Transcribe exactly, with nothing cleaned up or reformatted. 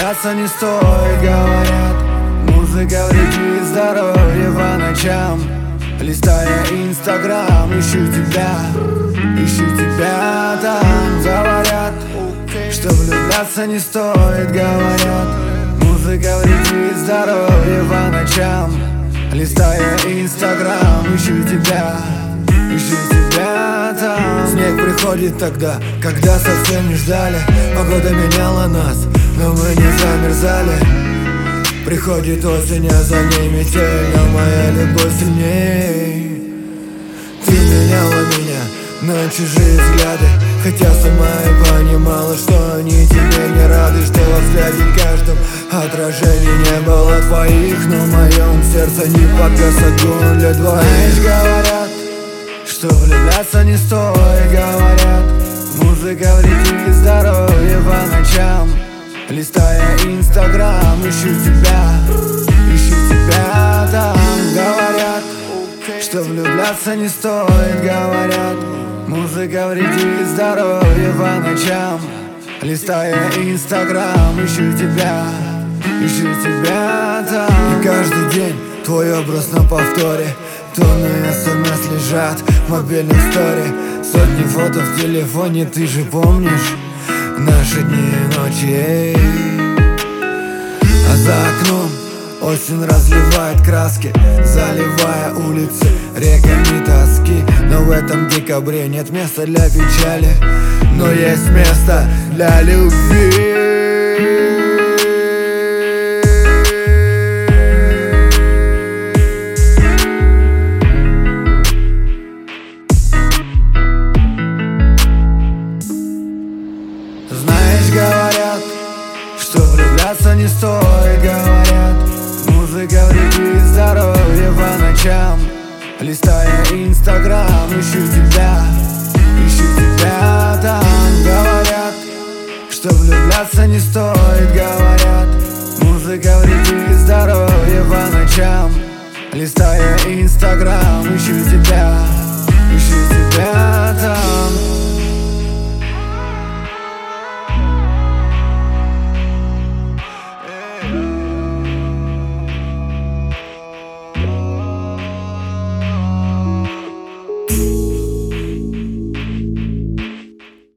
влюбляться не стоит, говорят. Музыка вредит здоровью по ночам. Листая инстаграм, ищу тебя, ищу тебя там. Говорят, что влюбляться не стоит, говорят. Музыка вредит здоровью по ночам. Листая инстаграм, ищу тебя, ищу тебя там. Снег приходит тогда, когда совсем не ждали. Погода меняла нас, но мы не замерзали. Приходит осень, а за ней метель, но моя любовь сильней. Ты меняла меня на чужие взгляды, хотя сама и понимала, что они тебе не рады. Что во взгляде каждом отражений не было твоих, но в моем сердце не погас огонь для двоих. Знаешь, говорят, что влюбляться не стоит, говорят. Музыка вредит здоровью по ночам. Листая инстаграм, ищу тебя, ищу тебя там. Говорят, что влюбляться не стоит, говорят. Музыка вредит здоровью по ночам. Листая инстаграм, ищу тебя, ищу тебя там. И каждый день твой образ на повторе. Тонны смс лежат в мобильном сторе. Сотни фото в телефоне, ты же помнишь наши дни и ночи, эй. А за окном осень разливает краски, заливая улицы реками тоски. Но в этом декабре нет места для печали, но есть место для любви. Говорят, что влюбляться не стоит, говорят. Музыка вредит здоровью по ночам. Листая инстаграм, ищу тебя, ищу тебя там. Говорят, что влюбляться не стоит, говорят. Музыка вредит здоровью по ночам. Листая инстаграм, ищу тебя, ищу тебя.